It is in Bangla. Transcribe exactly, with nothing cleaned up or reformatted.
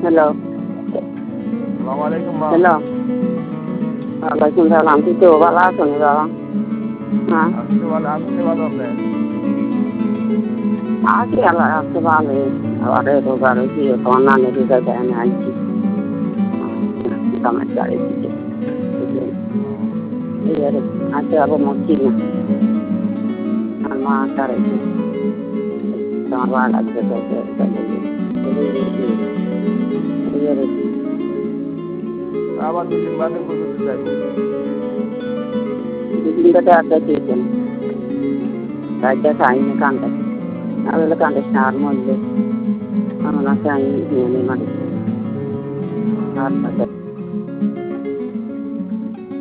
হ্যালো। আসসালামু আলাইকুম মা। হ্যালো। ওয়ালাইকুম সালাম। তুই তো ভালো আছো না বাবা? হ্যাঁ। আমি তো ভালো, আপনি তো ভালো আছেন? আছি আল্লাহ রাখছে ভালোই। আবার রোজা রয়েছি তোমার নানি রোজা দেয় না আইছি কামের গাড়ি দিতে এই আর আজকে আবার মরছি না আর মা সারাইছে তোমার ভালো লাগবে তো আবার দুদিন বাদে বুঝতে যাইব। দুদিন বাদে আসতে চেয়েছেন রাইতে খাইনি কান্দে আবার কান্দিস না আর মরলে আমার চাই নিয়ে মারি আর